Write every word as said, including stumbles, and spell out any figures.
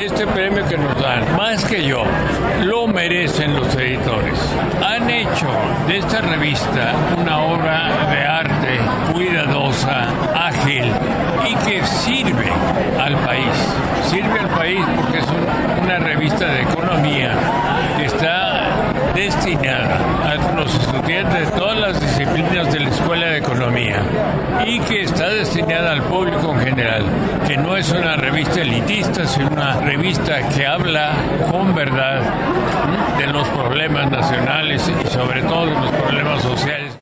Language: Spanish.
Este premio que nos dan, más que yo, lo merecen los editores. Han hecho de esta revista una obra de arte cuidadosa, ágil y que sirve al país. Sirve al país porque es un, una revista de economía que está destinada a los estudiantes de todas las disciplinas de la Escuela de Economía y que está destinada al público en general, que no es una revista elitista, sino una revista que habla con verdad de los problemas nacionales y sobre todo de los problemas sociales.